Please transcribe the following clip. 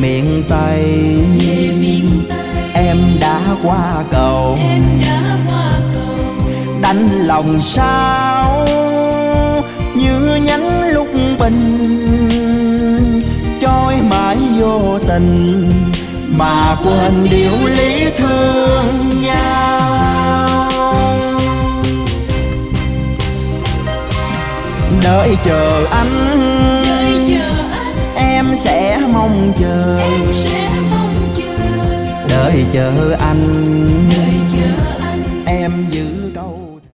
miền Tây. Em đã qua cầu, đành lòng sao như nhánh lúc bình, trôi mãi vô tình mà quên điều lý thương nhau. Đợi chờ anh, em sẽ mong chờ. Đợi chờ anh, em giữ